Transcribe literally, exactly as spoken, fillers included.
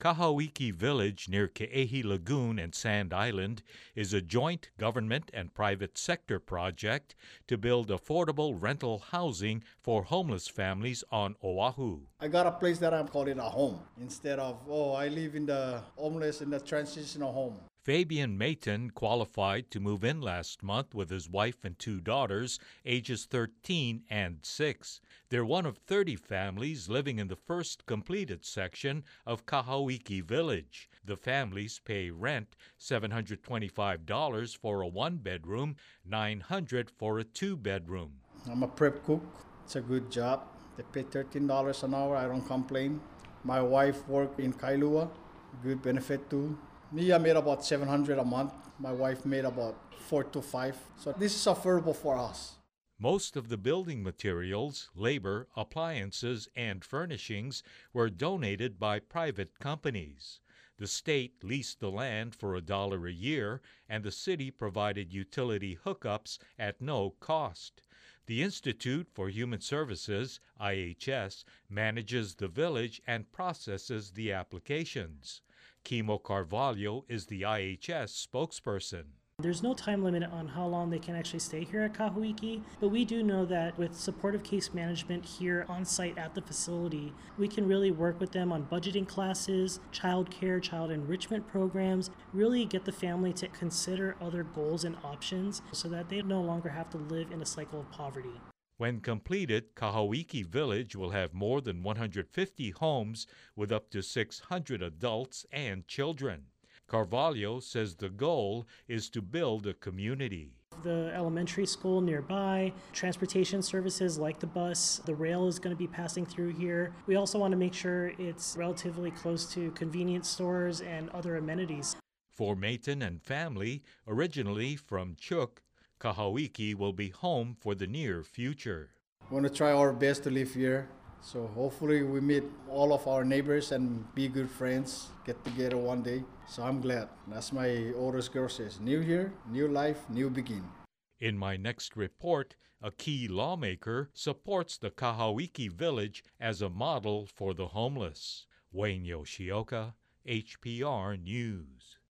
Kahawiki Village near Ke'ehi Lagoon and Sand Island is a joint government and private sector project to build affordable rental housing for homeless families on Oahu. I got a place that I'm calling a home instead of, oh, I live in the homeless in the transitional home. Fabian Mayton qualified to move in last month with his wife and two daughters, ages thirteen and six. They're one of thirty families living in the first completed section of Kahawiki Village. The families pay rent seven hundred twenty-five dollars for a one-bedroom, nine hundred dollars for a two-bedroom. I'm a prep cook. It's a good job. They pay thirteen dollars an hour. I don't complain. My wife worked in Kailua. Good benefit too. Me, I made about seven hundred dollars a month. My wife made about four to five. So this is affordable for us. Most of the building materials, labor, appliances, and furnishings were donated by private companies. The state leased the land for a dollar a year, and the city provided utility hookups at no cost. The Institute for Human Services, I H S, manages the village and processes the applications. Kimo Carvalho is the I H S spokesperson. There's no time limit on how long they can actually stay here at Kahawiki, but we do know that with supportive case management here on site at the facility, we can really work with them on budgeting classes, child care, child enrichment programs, really get the family to consider other goals and options so that they no longer have to live in a cycle of poverty. When completed, Kahawiki Village will have more than one hundred fifty homes with up to six hundred adults and children. Carvalho says the goal is to build a community. The elementary school nearby, transportation services like the bus, the rail is going to be passing through here. We also want to make sure it's relatively close to convenience stores and other amenities. For Mayton and family, originally from Chuuk, Kahawiki will be home for the near future. We want to try our best to live here. So hopefully we meet all of our neighbors and be good friends, get together one day. So I'm glad. That's my oldest girl says, new year, new life, new begin. In my next report, a key lawmaker supports the Kahawiki Village as a model for the homeless. Wayne Yoshioka, H P R News.